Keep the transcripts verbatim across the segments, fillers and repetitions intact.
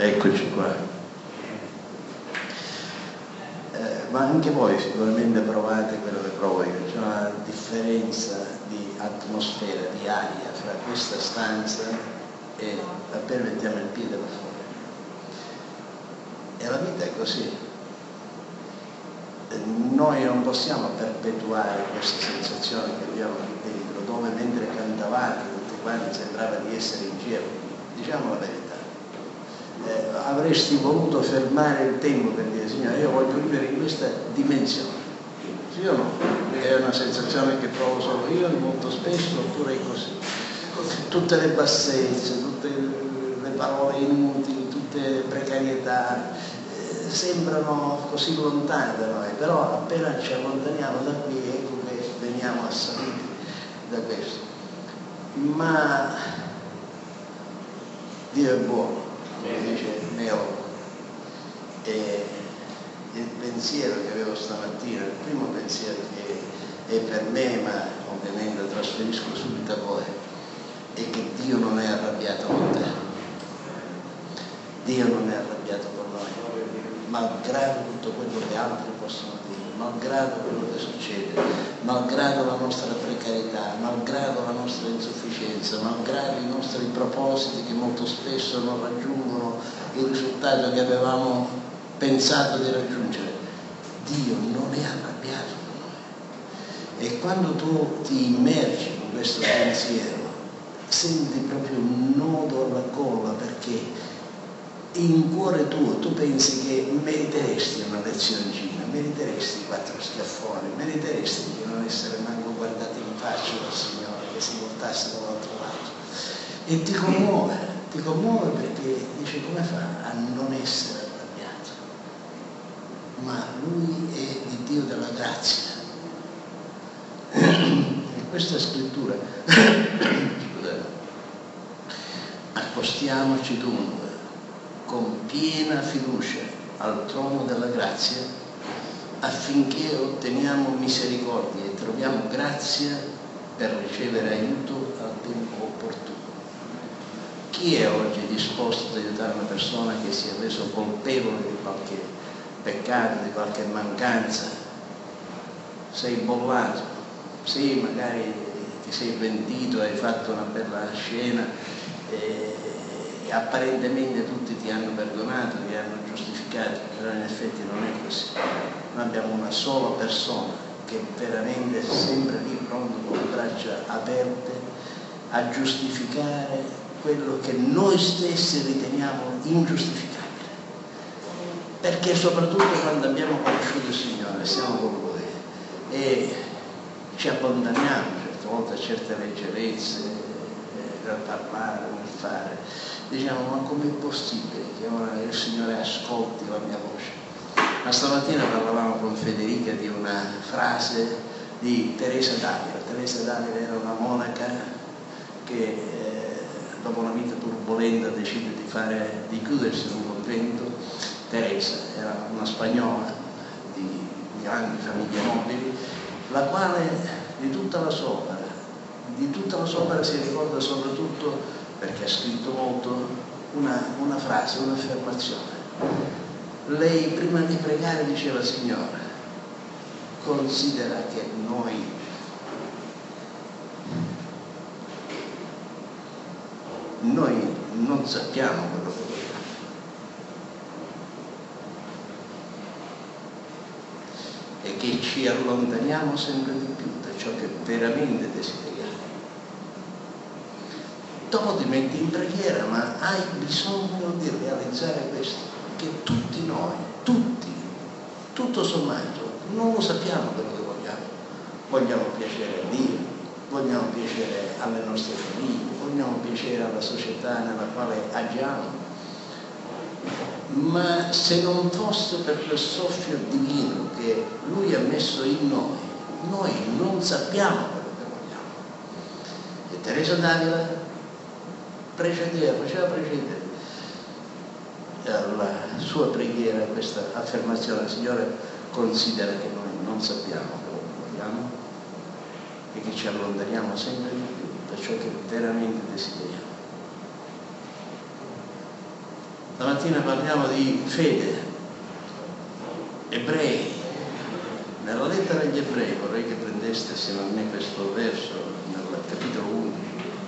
Eccoci qua. Eh, ma anche voi sicuramente provate quello che provo io, c'è una differenza di atmosfera, di aria fra questa stanza e appena mettiamo il piede là fuori. E la vita è così. Noi non possiamo perpetuare questa sensazione che abbiamo qui dentro, dove mentre cantavate tutti quanti sembrava di essere in cielo. Diciamo la verità. Eh, avresti voluto fermare il tempo per dire: Signore, io voglio vivere in questa dimensione. Sì o no? È una sensazione che provo solo io molto spesso, oppure è così. Tutte le bassezze, tutte le parole inutili, tutte le precarietà eh, sembrano così lontane da noi, però appena ci allontaniamo da qui ecco che veniamo assaliti da questo. Ma Dio è buono, come dice Neo, e il pensiero che avevo stamattina, il primo pensiero che è per me, ma ovviamente lo trasferisco subito a voi, è che Dio non è arrabbiato con te. Dio non è arrabbiato con noi, malgrado tutto quello che altri possono dire, malgrado quello che succede, malgrado la nostra precarietà, malgrado la nostra insufficienza, malgrado i nostri propositi che molto spesso non raggiungono il risultato che avevamo pensato di raggiungere. Dio non è arrabbiato con noi. E quando tu ti immergi in questo pensiero, senti proprio un nodo alla gola, perché in cuore tuo tu pensi che meriteresti una lezioncina, meriteresti quattro schiaffoni, meriteresti di non essere manco guardato in faccia dal Signore che si portasse dall'altro lato. E ti commuove, ti commuove perché dice: come fa a non essere arrabbiato? Ma Lui è il Dio della grazia. E questa scrittura, scusate, accostiamoci dunque con piena fiducia al trono della grazia, affinché otteniamo misericordia e troviamo grazia per ricevere aiuto al tempo opportuno. Chi è oggi disposto ad aiutare una persona che si è reso colpevole di qualche peccato, di qualche mancanza? Sei bollato, sì, magari ti sei pentito, hai fatto una bella scena e apparentemente tutti ti hanno perdonato, ti hanno giustificato, però in effetti non è così. Noi abbiamo una sola persona che è veramente sempre lì pronto con le braccia aperte a giustificare quello che noi stessi riteniamo ingiustificabile. Perché soprattutto quando abbiamo conosciuto il Signore, siamo con Lui e ci abbandoniamo certe volte a certe leggerezze nel parlare, nel fare, diciamo: ma com'è possibile che ora il Signore ascolti la mia voce? Ma stamattina parlavamo con Federica di una frase di Teresa d'Avila. Teresa d'Avila era una monaca che eh, dopo una vita turbolenta decide di, fare, di chiudersi in un convento. Teresa era una spagnola di grandi famiglie nobili, la quale di tutta la sua opera, di tutta la sua opera si ricorda soprattutto, perché ha scritto molto, una, una frase, un'affermazione. Lei prima di pregare diceva: Signore, considera che noi noi non sappiamo quello che vogliamo. E che ci allontaniamo sempre di più da ciò che veramente desideriamo. Dopo ti metti in preghiera, ma hai bisogno di realizzare questo, che tutti noi, tutti, tutto sommato, non lo sappiamo quello che vogliamo. Vogliamo piacere a Dio, vogliamo piacere alle nostre famiglie, vogliamo piacere alla società nella quale agiamo. Ma se non fosse per quel soffio divino che Lui ha messo in noi, noi non sappiamo quello che vogliamo. E Teresa d'Avila precedeva, faceva precedere alla sua preghiera questa affermazione: Signore, considera che noi non sappiamo quello che vogliamo e che ci allontaniamo sempre di più da ciò che veramente desideriamo. Stamattina parliamo di fede, ebrei. Nella lettera agli ebrei, vorrei che prendeste assieme a me questo verso nel capitolo undici.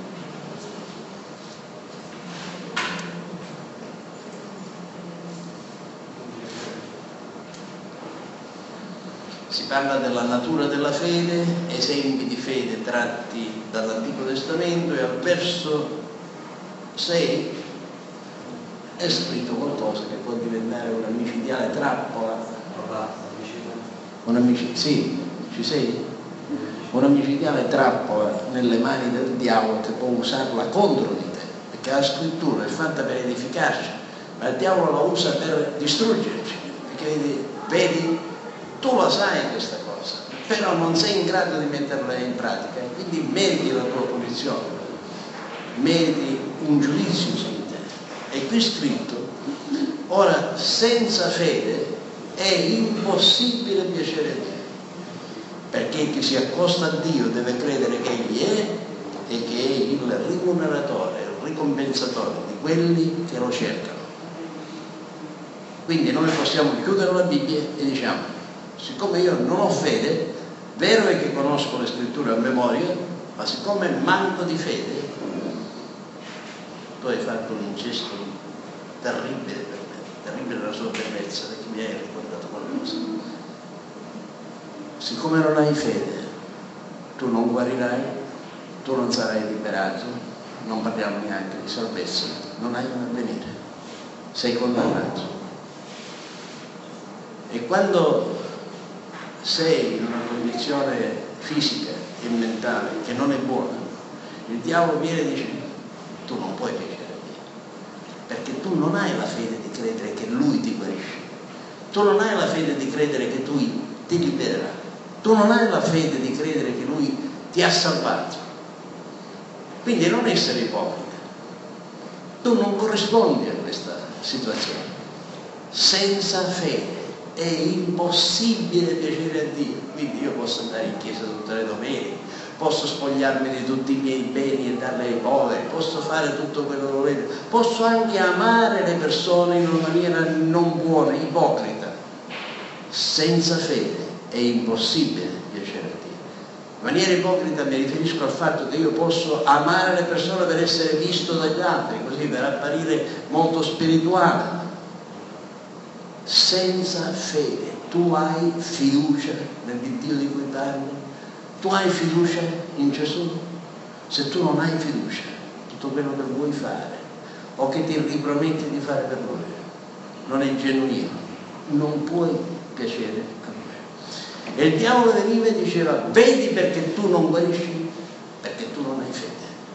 Si parla della natura della fede, esempi di fede tratti dall'Antico Testamento, e al verso sei è scritto qualcosa che può diventare una micidiale trappola. Una mici- sì, ci sei? Una micidiale trappola nelle mani del diavolo, che può usarla contro di te, perché la scrittura è fatta per edificarci, ma il diavolo la usa per distruggerci, perché vedi, vedi tu la sai questa cosa, però non sei in grado di metterla in pratica, quindi meriti la tua punizione, meriti un giudizio su di te. E qui scritto: ora senza fede è impossibile piacere a Dio, perché chi si accosta a Dio deve credere che Egli è e che è il rimuneratore, il ricompensatore di quelli che lo cercano. Quindi noi possiamo chiudere la Bibbia e diciamo: siccome io non ho fede, vero è che conosco le scritture a memoria, ma siccome manco di fede, tu hai fatto un gesto terribile per me, terribile la sua bellezza, perché mi hai ricordato qualcosa. Siccome non hai fede, tu non guarirai, tu non sarai liberato, non parliamo neanche di salvezza, non hai un avvenire, sei condannato. E quando sei in una condizione fisica e mentale che non è buona, il diavolo viene e dice: tu non puoi piacere a Dio, perché tu non hai la fede di credere che Lui ti guarisce, tu non hai la fede di credere che Lui ti libererà, tu non hai la fede di credere che Lui ti ha salvato. Quindi non essere ipocrita, tu non corrispondi a questa situazione. Senza fede è impossibile piacere a Dio. Quindi io posso andare in chiesa tutte le domeniche, posso spogliarmi di tutti i miei beni e darli ai poveri, posso fare tutto quello che voglio, posso anche amare le persone in una maniera non buona, ipocrita. Senza fede è impossibile piacere a Dio. In maniera ipocrita mi riferisco al fatto che io posso amare le persone per essere visto dagli altri, così per apparire molto spirituale. Senza fede tu hai fiducia nel Dio di cui parli? Tu hai fiducia in Gesù? Se tu non hai fiducia, tutto quello che vuoi fare o che ti riprometti di fare per Lui non è genuino, non puoi piacere a Lui. E il diavolo veniva e diceva: vedi perché tu non guarisci? Perché tu non hai fede.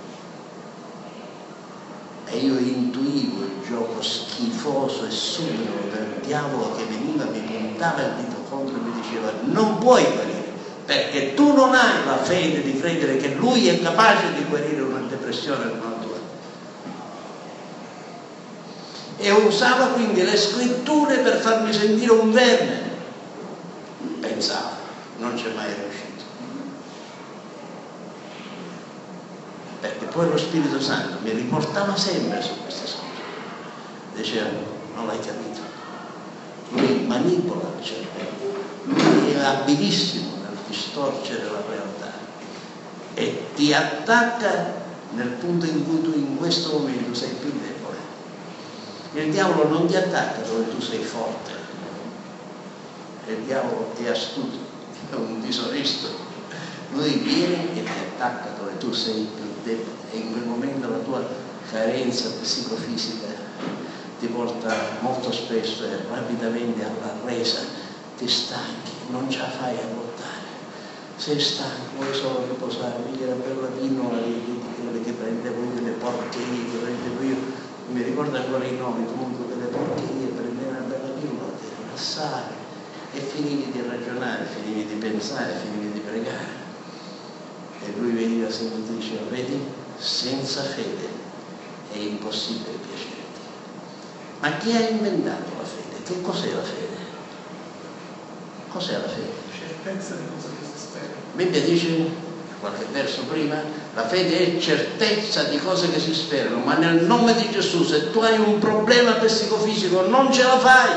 E io intuivo il gioco schifoso e subito del diavolo che veniva, mi puntava il dito contro e mi diceva: non puoi guarire, perché tu non hai la fede di credere che Lui è capace di guarire una depressione come la tua. E usava quindi le scritture per farmi sentire un verme. Pensavo, non c'è mai riuscito. Perché poi lo Spirito Santo mi riportava sempre su queste scritture. Diceva: non l'hai capito. Lui manipola il cervello, lui è abilissimo nel distorcere la realtà e ti attacca nel punto in cui tu in questo momento sei più debole. Il diavolo non ti attacca dove tu sei forte, il diavolo è astuto, è un disonesto. Lui viene e ti attacca dove tu sei più debole, e in quel momento la tua carenza psicofisica ti porta molto spesso e rapidamente alla resa, ti stanchi, non ce la fai a lottare, sei stanco, vuoi solo riposare, vedi la bella pinnola di, di, di quelle che prendevo io, le porcherie che prendevo io, mi ricordo ancora i nomi comunque delle porcherie, prendevo una bella pillola, ti rilassare e finivi di ragionare, finivi di pensare, finivi di pregare. E lui veniva sempre e diceva: vedi, senza fede è impossibile piacere a Dio. Ma chi ha inventato la fede? Che cos'è la fede? Cos'è la fede? Certezza di cosa che si spera. La Bibbia dice: qualche verso prima, la fede è certezza di cose che si sperano, ma nel nome di Gesù, se tu hai un problema psicofisico non ce la fai,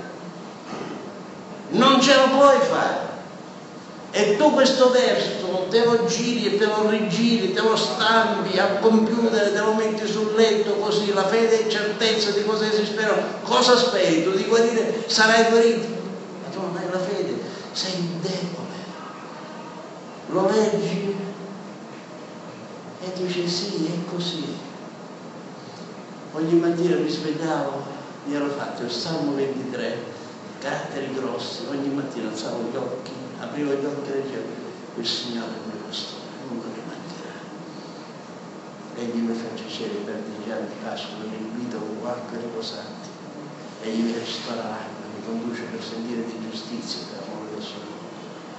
non ce la puoi fare. E tu questo verso te lo giri e te lo rigiri, te lo stampi al computer, te lo metti sul letto così, la fede è certezza di cose che si sperano. Cosa speri? Tu di guarire, sarai guarito, ma tu non hai la fede, sei debole. Lo leggi e dici sì, è così. Ogni mattina mi svegliavo, mi ero fatto il Salmo ventitré, caratteri grossi, ogni mattina alzavo gli occhi, aprivo gli occhi e dicevo: il Signore è il mio pastore, nulla mi mancherà. Egli mi fa giacere per degli anni di pascolo, mi guida con acque riposanti, egli mi restaura l'acqua, mi conduce per sentieri di giustizia per amore del suo nome.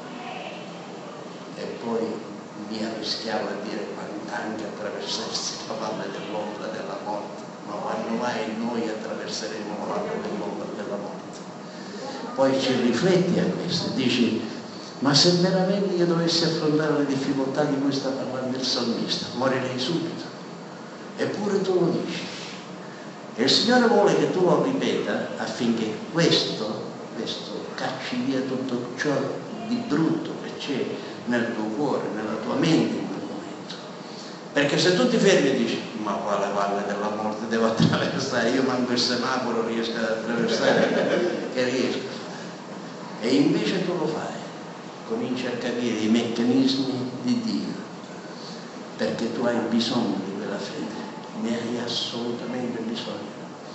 E poi mi arrischiavo a dire: anche attraversarsi la valle dell'ombra della morte, ma quando mai noi attraverseremo la valle dell'ombra della morte? Poi ci rifletti a questo e dici: ma se veramente io dovessi affrontare le difficoltà di cui sta parlando il salmista, morirei subito. Eppure tu lo dici. E il Signore vuole che tu lo ripeta affinché questo, questo cacci via tutto ciò di brutto che c'è nel tuo cuore, nella tua mente in quel momento. Perché se tu ti fermi e dici: ma quale valle della morte devo attraversare? Io manco il semaforo riesco ad attraversare, che riesco a fare? E invece tu lo fai, cominci a capire i meccanismi di Dio, perché tu hai bisogno di quella fede, ne hai assolutamente bisogno.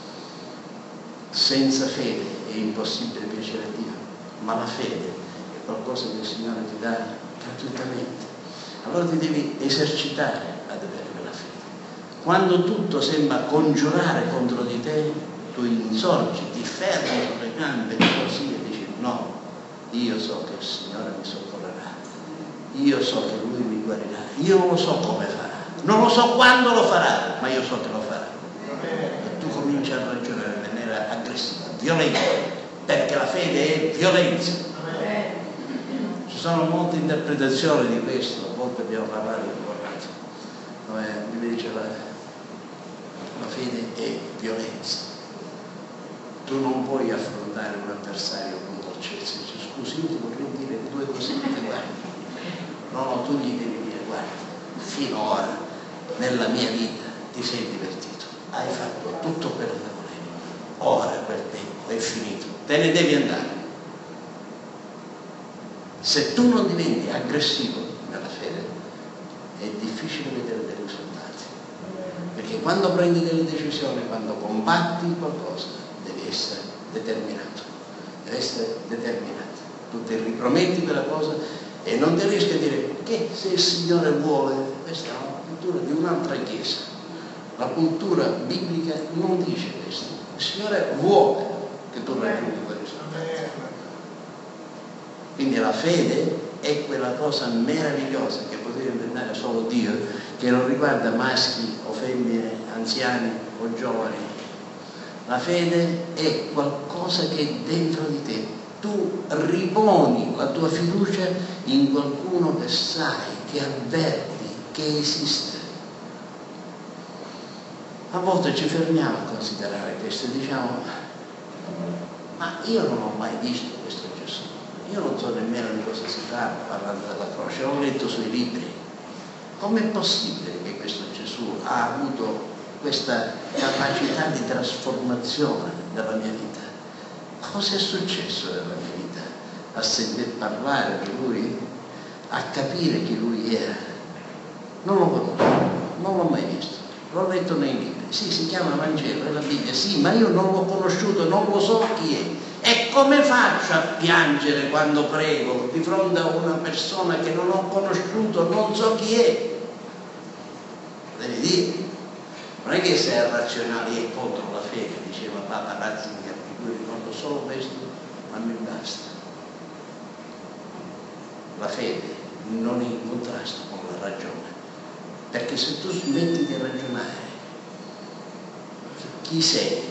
Senza fede è impossibile piacere a Dio, ma la fede è qualcosa che il Signore ti dà gratuitamente. Allora ti devi esercitare ad avere quella fede. Quando tutto sembra congiurare contro di te, tu insorgi, ti fermi sulle gambe così e dici: no, io so che il Signore mi soccorrerà, io so che Lui mi guarirà, io non lo so come farà, non lo so quando lo farà, ma io so che lo farà. E tu cominci a ragionare in maniera aggressiva, violenta, perché la fede è violenza. Ci sono molte interpretazioni di questo, a volte abbiamo parlato di corretto, dove invece la, la fede è violenza. Tu non puoi affrontare un avversario con dolcezza. Scusi, io ti vorrei dire due cosette, guarda. No, no, tu gli devi dire: guarda, finora nella mia vita ti sei divertito, hai fatto tutto per me, ora quel tempo è finito, te ne devi andare. Se tu non diventi aggressivo nella fede, è difficile vedere dei risultati, perché quando prendi delle decisioni, quando combatti qualcosa, devi essere determinato, deve essere determinato. Tu ti riprometti quella cosa e non ti riesci a dire che se il Signore vuole. Questa è una cultura di un'altra chiesa. La cultura biblica non dice questo. Il Signore vuole che tu raggiungi quel risultato. Quindi la fede è quella cosa meravigliosa che potrebbe inventare solo Dio, che non riguarda maschi o femmine, anziani o giovani. La fede è qualcosa che è dentro di te. Tu riponi la tua fiducia in qualcuno che sai, che avverti, che esiste. A volte ci fermiamo a considerare questo e diciamo: ma io non ho mai visto questo Gesù, io non so nemmeno di cosa si parla parlando della croce, l'ho letto sui libri. Com'è possibile che questo Gesù ha avuto questa capacità di trasformazione della mia vita? Cosa è successo nella mia vita? A sentire parlare di Lui, a capire chi Lui era. Non lo conosco, non l'ho mai visto, l'ho letto nei libri. Sì, si chiama Vangelo, è la Bibbia, sì, ma io non l'ho conosciuto, non lo so chi è. E come faccio a piangere quando prego di fronte a una persona che non ho conosciuto, non so chi è? Devi dire. Non è che sei razionale e contro la fede, diceva Papa Ratzinger, di cui ricordo solo questo, ma mi basta. La fede non è in contrasto con la ragione, perché se tu smetti di ragionare chi sei,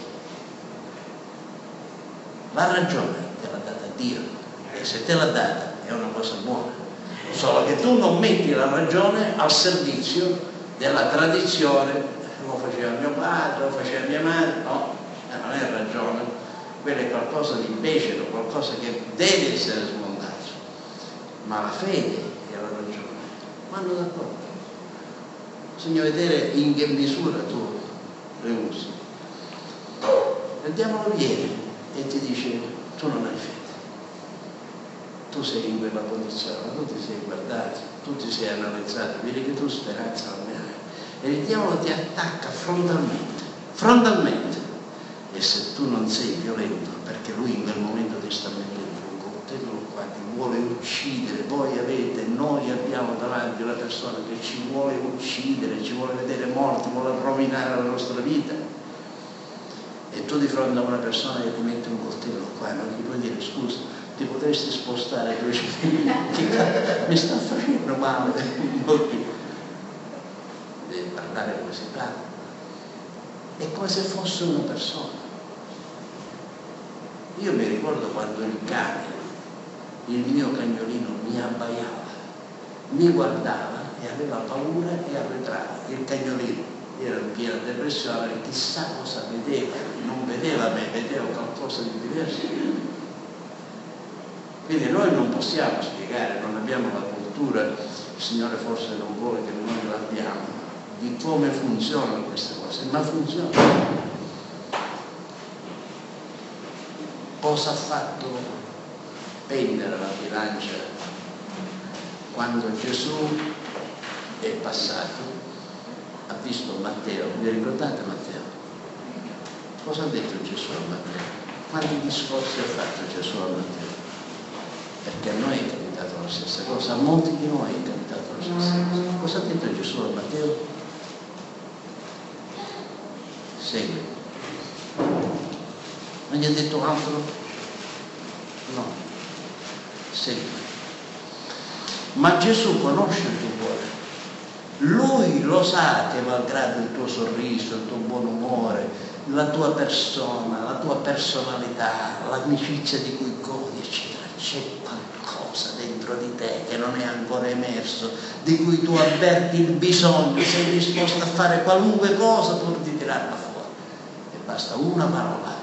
la ragione te l'ha data Dio, e se te l'ha data è una cosa buona. solo che tu non metti la ragione al servizio della tradizione. Lo faceva mio padre, lo faceva mia madre. No, non è ragione, quello è qualcosa di becero, qualcosa che deve essere smontato, ma la fede e la ragione vanno d'accordo. Bisogna vedere in che misura tu le usi. Il diavolo viene e ti dice: tu non hai fede, tu sei in quella condizione, tu ti sei guardato, tu ti sei analizzato, vedi che tu speranza non ne hai, e il diavolo ti attacca frontalmente, frontalmente, e se tu non sei violento, perché lui in quel momento ti sta mettendo un coltello qua, ti vuole uccidere, voi avete, noi abbiamo davanti una persona che ci vuole uccidere, ci vuole vedere morti, vuole rovinare la nostra vita, e tu di fronte a una persona che ti mette un coltello qua, non gli puoi dire: scusa, ti potresti spostare due centimetri, mi sta facendo male, devi parlare come si parla, è come se fosse una persona. Io mi ricordo quando il cane, il mio cagnolino, mi abbaiava, mi guardava e aveva paura e arretrava. Il cagnolino era in piena depressione, chissà cosa vedeva, non vedeva me, vedeva qualcosa di diverso. Quindi noi non possiamo spiegare, non abbiamo la cultura, il Signore forse non vuole che noi l'abbiamo, di come funzionano queste cose, ma funzionano. Cosa ha fatto pendere la bilancia quando Gesù è passato? Ha visto Matteo, vi ricordate Matteo? Cosa ha detto Gesù a Matteo? Quanti discorsi ha fatto Gesù a Matteo? Perché a noi è capitato la stessa cosa, a molti di noi è capitato la stessa cosa. Cosa ha detto Gesù a Matteo? Segui. Non gli ha detto altro? No. Segui. Ma Gesù conosce il tuo cuore. Lui lo sa che malgrado il tuo sorriso, il tuo buon umore, la tua persona, la tua personalità, l'amicizia di cui godi, eccetera, c'è qualcosa dentro di te che non è ancora emerso, di cui tu avverti il bisogno, sei disposto a fare qualunque cosa pur di tirarla fuori. E basta una parola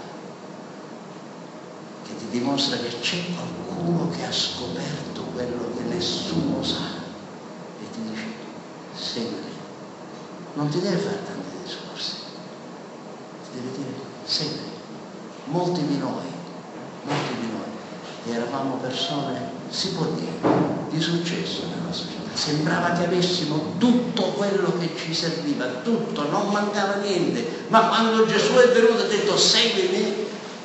che ti dimostra che c'è qualcuno che ha scoperto quello che nessuno sa e ti dice: seguimi. Non ti deve fare tanti discorsi, ti deve dire: seguimi. Molti di noi, molti di noi eravamo persone, si può dire, di successo nella società. Sembrava che avessimo tutto quello che ci serviva, tutto, non mancava niente. Ma quando Gesù è venuto e ha detto: seguimi,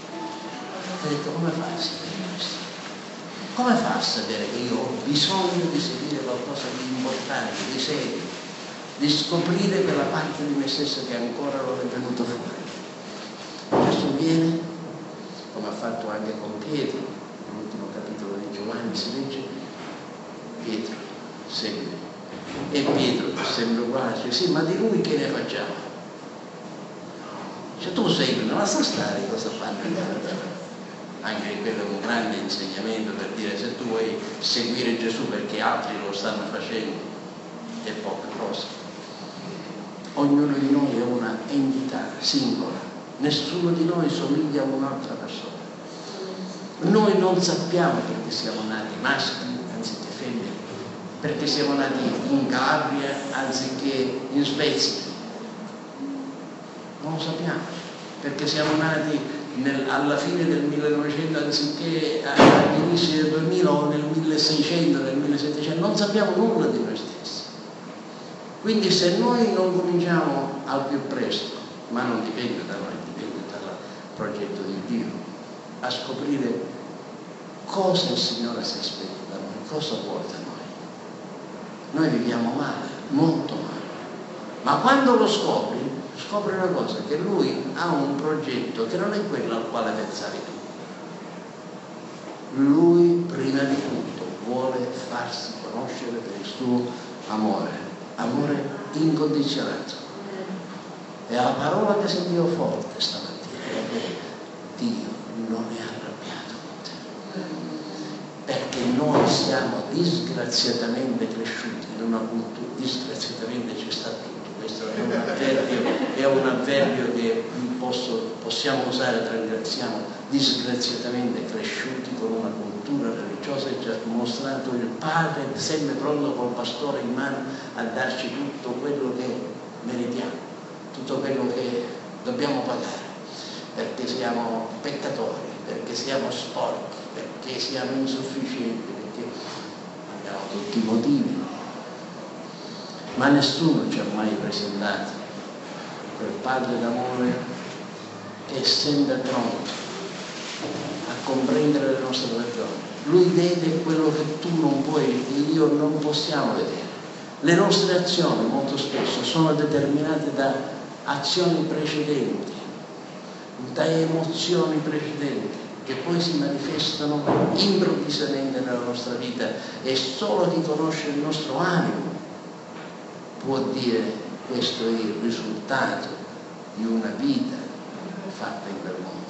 ha detto: come fai a sapere questo? Come fa a sapere che io ho bisogno di seguire qualcosa di importante, di serio, di scoprire quella parte di me stesso che ancora non è venuta fuori? Gesù viene, come ha fatto anche con Pietro, nell'ultimo capitolo di Giovanni si legge: Pietro, seguimi. E Pietro, che sembra uguale, dice: sì, ma di lui che ne facciamo? Cioè, tu segui, non la sta stare cosa fanno. Anche quello è un grande insegnamento per dire: se tu vuoi seguire Gesù perché altri lo stanno facendo, è poca cosa. Ognuno di noi è una entità singola, nessuno di noi somiglia a un'altra persona. Noi non sappiamo perché siamo nati maschi anziché femmine, perché siamo nati in Calabria anziché in Svezia. Non lo sappiamo, perché siamo nati Nel, alla fine del millenovecento anziché agli inizi del duemila o nel milleseicento, nel millesettecento, non sappiamo nulla di noi stessi. Quindi se noi non cominciamo al più presto, ma non dipende da noi, dipende dal progetto di Dio, a scoprire cosa il Signore si aspetta da noi, cosa vuole da noi. Noi viviamo male, molto male, ma quando lo scopri, scopre una cosa, che lui ha un progetto che non è quello al quale pensavi tu. Lui prima di tutto vuole farsi conoscere per il suo amore, amore incondizionato. E la parola che sentivo forte stamattina è che Dio non è arrabbiato con te, perché noi siamo disgraziatamente cresciuti in una cultura, disgraziatamente ci sta tutto, questo è un avverbio, è un avverbio che posso, possiamo usare tra gli siamo disgraziatamente cresciuti con una cultura religiosa che ci ha mostrato il padre sempre pronto col pastore in mano a darci tutto quello che meritiamo, tutto quello che dobbiamo pagare, perché siamo peccatori, perché siamo sporchi, perché siamo insufficienti, perché abbiamo tutti i motivi. Ma nessuno ci ha mai presentato quel padre d'amore che è sempre pronto a comprendere le nostre ragioni. Lui vede quello che tu non puoi e io non possiamo vedere. Le nostre azioni molto spesso sono determinate da azioni precedenti, da emozioni precedenti, che poi si manifestano improvvisamente nella nostra vita, e solo chi conosce il nostro animo può dire questo è il risultato di una vita fatta in quel modo.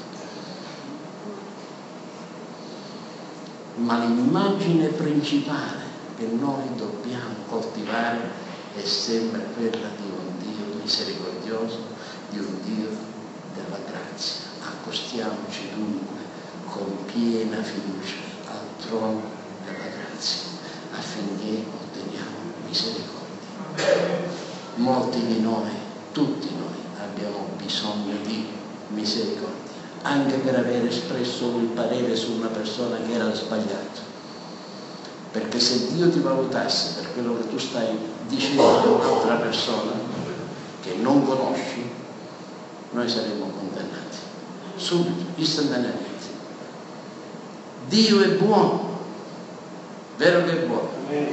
Ma l'immagine principale che noi dobbiamo coltivare è sempre quella di un Dio misericordioso, di un Dio della grazia. Accostiamoci dunque con piena fiducia al trono della grazia affinché otteniamo misericordia. Molti di noi, tutti noi, abbiamo bisogno di misericordia, anche per aver espresso il parere su una persona che era sbagliato. Perché se Dio ti valutasse per quello che tu stai dicendo a un'altra persona che non conosci, noi saremmo condannati subito, istantaneamente. Dio è buono, vero che è buono,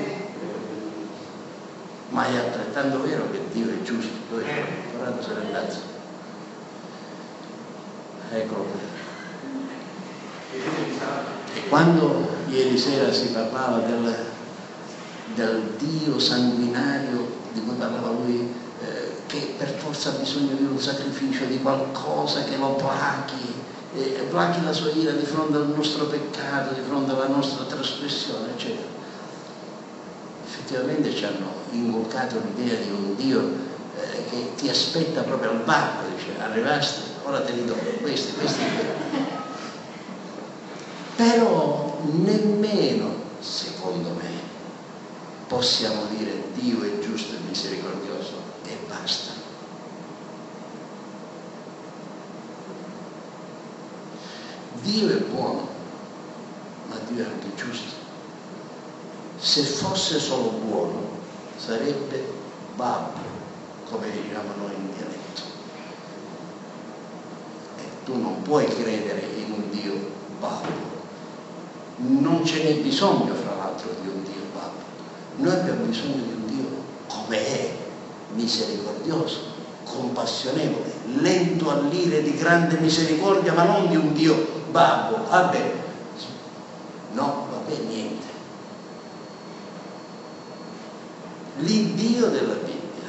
ma è altrettanto vero che Dio è giusto. Dove Corrado se n'è andato? Eccolo qui. E quando ieri sera si parlava del, del Dio sanguinario di cui parlava lui, eh, che per forza ha bisogno di un sacrificio, di qualcosa che lo plachi, eh, plachi la sua ira di fronte al nostro peccato, di fronte alla nostra trasgressione, eccetera. Effettivamente ci hanno inculcato l'idea di un Dio eh, che ti aspetta proprio al varco, dice arrivaste, ora te li do, questi, questi, questi. Però nemmeno, secondo me, possiamo dire Dio è giusto e misericordioso e basta. Dio è buono, ma Dio è anche giusto. Se fosse solo buono, sarebbe babbo, come diciamo noi in dialetto. E tu non puoi credere in un Dio babbo. Non ce n'è bisogno, fra l'altro, di un Dio babbo. Noi abbiamo bisogno di un Dio come è, misericordioso, compassionevole, lento all'ire, di grande misericordia, ma non di un Dio babbo. Vabbè, no, vabbè, niente. L'Iddio della Bibbia,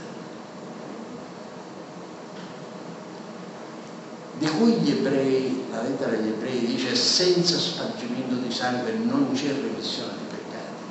di cui gli ebrei, la lettera agli ebrei dice senza spargimento di sangue non c'è remissione di peccati,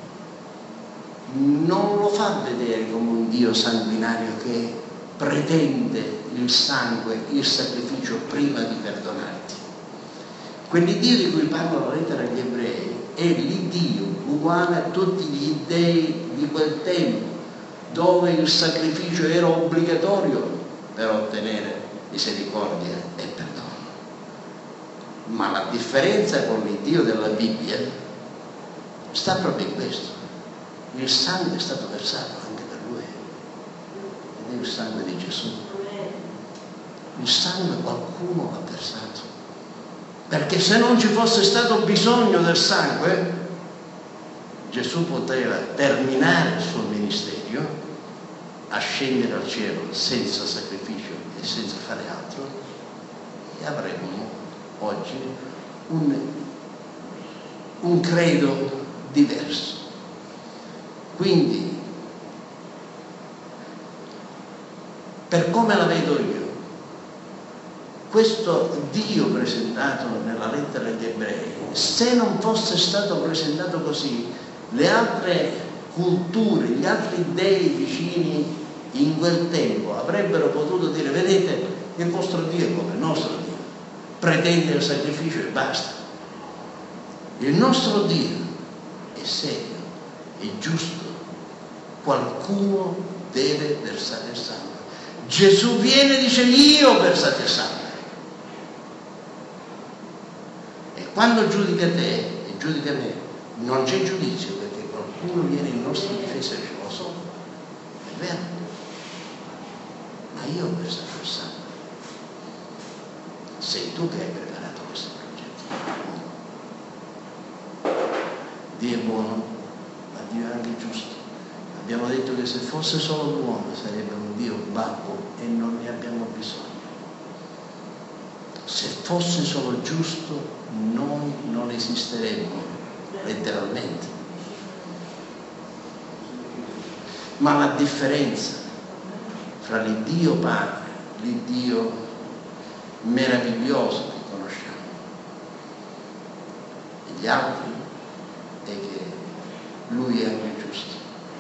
non lo fa vedere come un Dio sanguinario che pretende il sangue, il sacrificio prima di perdonarti. Quell'Iddio di cui parla la lettera agli ebrei è l'Iddio uguale a tutti gli dei di quel tempo, dove il sacrificio era obbligatorio per ottenere misericordia e perdono. Ma la differenza con l'Iddio della Bibbia sta proprio in questo: il sangue è stato versato anche per lui, ed è il sangue di Gesù. Il sangue qualcuno l'ha versato, perché se non ci fosse stato bisogno del sangue, Gesù poteva terminare il suo ministero, ascendere al cielo senza sacrificio e senza fare altro, e avremmo oggi un, un credo diverso. Quindi, per come la vedo io, questo Dio presentato nella lettera agli Ebrei, se non fosse stato presentato così, le altre culture, gli altri dei vicini in quel tempo avrebbero potuto dire: vedete, il vostro Dio è come il nostro Dio, pretende il sacrificio e basta. Il nostro Dio è serio, è giusto, qualcuno deve versare il sangue. Gesù viene e dice: io versate il sangue. E quando giudica te e giudica me, non c'è giudizio, perché qualcuno viene in nostra difesa e dice: lo so, è vero, ma io ho versato il sangue. Sei tu che hai preparato questo progetto. Dio è buono, ma Dio è anche giusto. Abbiamo detto che se fosse solo l'uomo sarebbe un Dio babbo e non ne abbiamo bisogno. Se fosse solo giusto noi non esisteremmo, letteralmente. Ma la differenza fra l'Iddio Padre, l'Iddio meraviglioso che conosciamo, e gli altri è che Lui è anche giusto.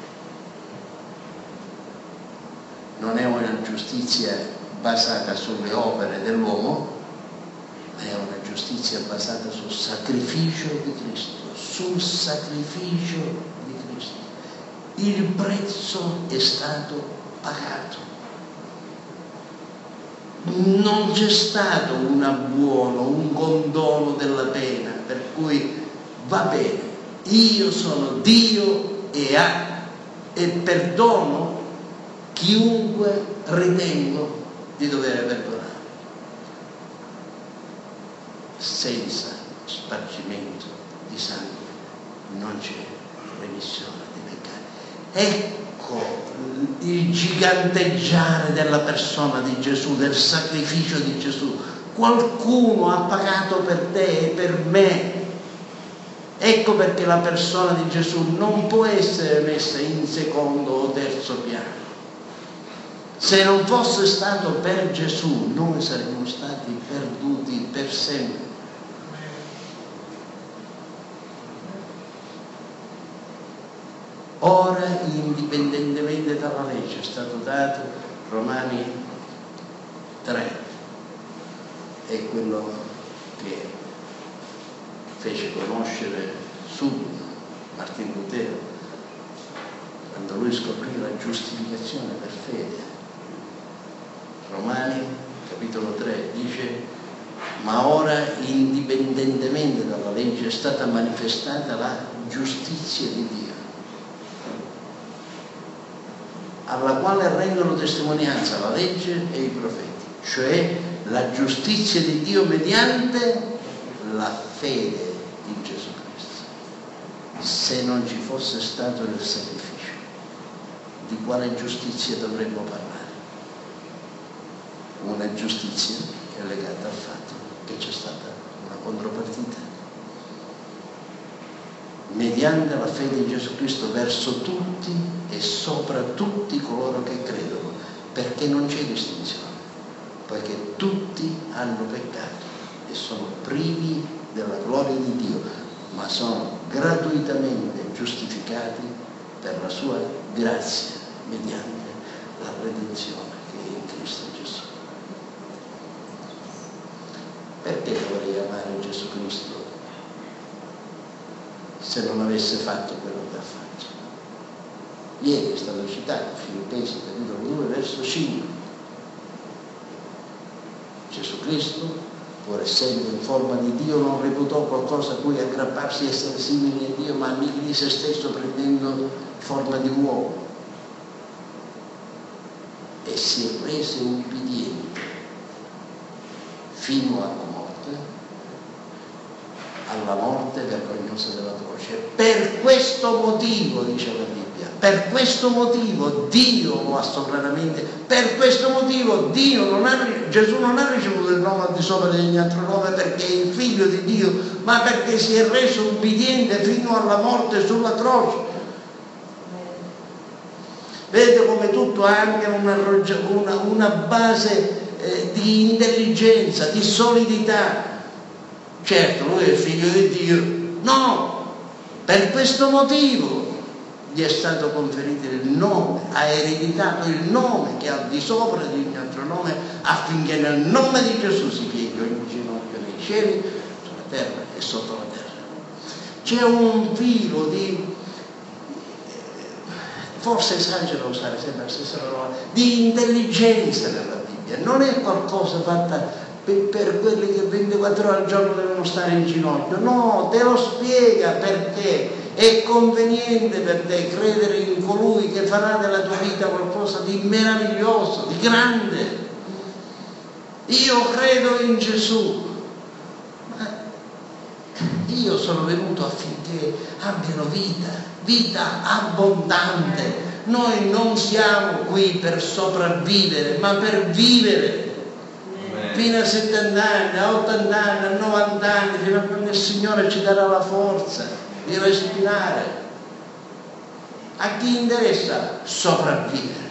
Non è una giustizia basata sulle opere dell'uomo, ma è una giustizia basata sul sacrificio di Cristo, sul sacrificio di Cristo. Il prezzo è stato pagato. Non c'è stato un abbuono, un condono della pena, per cui va bene, io sono Dio e, ha, e perdono chiunque ritengo di dover perdonare, senza spargimento di sangue non c'è remissione di peccati. Ecco il giganteggiare della persona di Gesù, del sacrificio di Gesù. Qualcuno ha pagato per te e per me. Ecco perché la persona di Gesù non può essere messa in secondo o terzo piano. Se non fosse stato per Gesù, noi saremmo stati perduti per sempre. Ora, indipendentemente dalla legge, è stato dato, Romani tre, è quello che fece conoscere subito Martin Lutero, quando lui scoprì la giustificazione per fede. Romani, capitolo tre, dice: ma ora, indipendentemente dalla legge, è stata manifestata la giustizia di Dio, alla quale rendono testimonianza la legge e i profeti, cioè la giustizia di Dio mediante la fede in Gesù Cristo. Se non ci fosse stato il sacrificio, di quale giustizia dovremmo parlare? Una giustizia che è legata al fatto che c'è stata una contropartita mediante la fede in Gesù Cristo verso tutti e sopra tutti coloro che credono, perché non c'è distinzione, poiché tutti hanno peccato e sono privi della gloria di Dio, ma sono gratuitamente giustificati per la sua grazia mediante la redenzione che è in Cristo Gesù. Perché dovrei amare Gesù Cristo se non avesse fatto quello che ha fatto? Ieri è stato citato Filippesi capitolo due verso cinque. Gesù Cristo, pur essendo in forma di Dio, non reputò qualcosa a cui aggrapparsi e essere simile a Dio, ma annichilì se stesso prendendo forma di uomo e si rese ubbidiente fino alla morte, alla morte vergognosa della croce. Per questo motivo, dice la Bibbia, per questo motivo Dio lo ha sovranamente, per questo motivo Dio non ha, Gesù non ha ricevuto il nome al di sopra di ogni altro nome perché è il figlio di Dio, ma perché si è reso ubbidiente fino alla morte sulla croce. Vedete come tutto ha anche una, una, una base eh, di intelligenza, di solidità. Certo, lui è figlio di Dio. No, per questo motivo gli è stato conferito il nome, ha ereditato il nome che ha di sopra di ogni altro nome, affinché nel nome di Gesù si pieghi ogni ginocchio nei cieli, sulla terra e sotto la terra. C'è un filo di, forse esagero a usare sempre la stessa parola, di intelligenza nella Bibbia. Non è qualcosa fatta per, per quelli che ventiquattro ore al giorno devono stare in ginocchio. No, te lo spiega perché è conveniente per te credere in colui che farà della tua vita qualcosa di meraviglioso, di grande. Io credo in Gesù, ma io sono venuto affinché abbiano vita, vita abbondante. Noi non siamo qui per sopravvivere, ma per vivere. Fino a settanta anni, a ottanta anni, a novanta anni, fino a quando il Signore ci darà la forza di respirare. A chi interessa sopravvivere?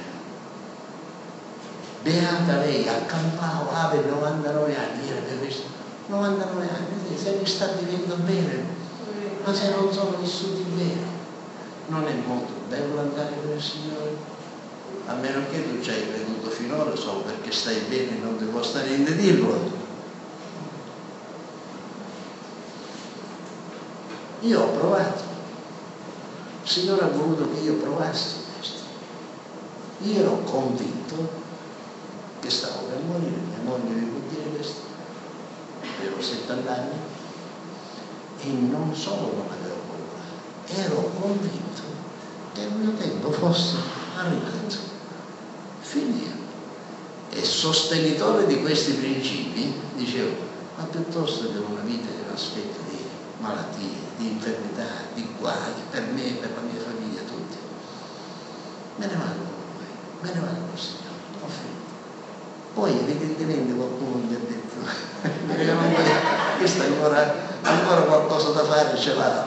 Beata lei, a Campao, ave novantanove anni, ieri abbiamo visto, novantanove anni, se ne sta vivendo bene, ma se non sono vissuti bene. Non è molto bello andare con il Signore? A meno che tu ci hai creduto finora solo perché stai bene, non ti costa niente dirlo. Io ho provato, il Signore ha voluto che io provassi questo. Io ero convinto che stavo per morire, mia moglie mi può dire questo, avevo settanta anni e non solo non avevo paura, ero convinto che il mio tempo fosse arrivato. Finire. E sostenitore di questi principi dicevo, ma piuttosto che una vita che mi aspetta di malattie, di infermità, di guai per me, per la mia famiglia, tutti, me ne vado con lui, me ne vado con il Signore, ho finito. Poi evidentemente qualcuno mi ha detto questo ancora, ancora qualcosa da fare ce l'ha,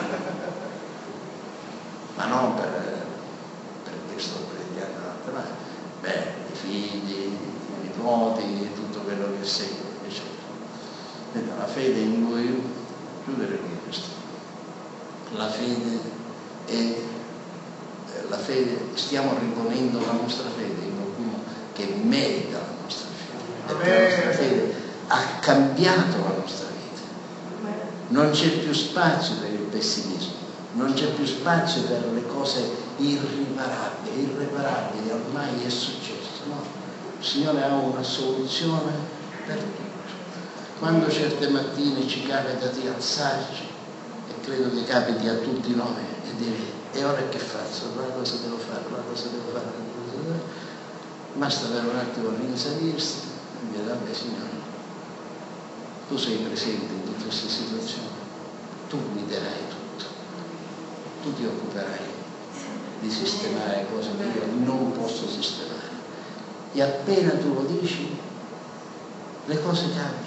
ma non per perché sto predicando l'altra parte. Beh, i figli, i nipoti, tutto quello che segue, eccetera. La fede in voi, chiudere qui questo. La fede è, la fede, stiamo riponendo la nostra fede in qualcuno che merita la nostra fede, perché la nostra fede ha cambiato la nostra vita. Non c'è più spazio per il pessimismo, non c'è più spazio per le cose irriparabili, irreparabili, ormai è successo, no? Il Signore ha una soluzione per tutto. Quando certe mattine ci capita di alzarci, e credo che capiti a tutti noi, e dire, e ora che faccio? Quella cosa devo fare, quella cosa devo fare, quella cosa devo fare. Basta per un attimo rinsavirsi e dire, vabbè Signore, tu sei presente in tutte queste situazioni, tu guiderai tutto, tu ti occuperai di sistemare cose che io non posso sistemare. E appena tu lo dici, le cose cambiano.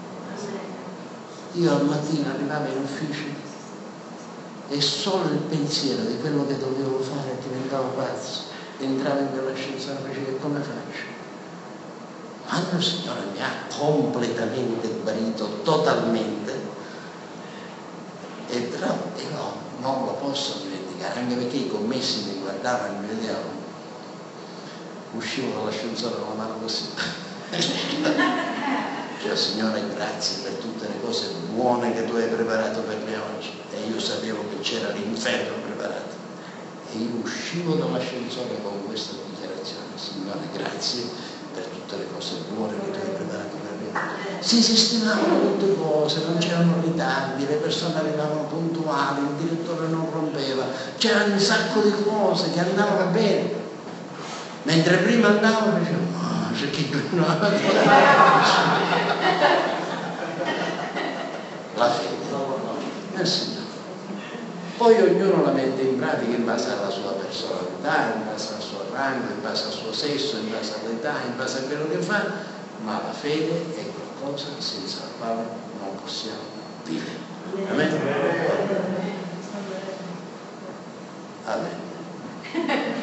Io al mattino arrivavo in ufficio e solo il pensiero di quello che dovevo fare diventava pazzo. Entravo in quell'ascensore e facevo, come faccio? Quando il Signore mi ha completamente guarito, totalmente, e però e no, non lo posso dimenticare, anche perché i commessi mi guardavano e mi vedevano, uscivo dall'ascensore con la mano così. Cioè, Signore, grazie per tutte le cose buone che tu hai preparato per me oggi. E io sapevo che c'era l'inferno preparato. E io uscivo dall'ascensore con questa dichiarazione, Signore, grazie per tutte le cose buone che tu hai preparato per me. Si sistemavano tutte cose, non c'erano ritardi, le persone arrivavano puntuali, il direttore non rompeva, c'era un sacco di cose che andavano bene. Mentre prima andavano e dicevano, no, c'è chi non ha la fede nel Signore. Poi ognuno la mette in pratica in base alla sua personalità, in base al suo rango, in base al suo sesso, in base all'età, in base a quello che fa, ma la fede è qualcosa senza la quale non possiamo vivere. Amen? Amen.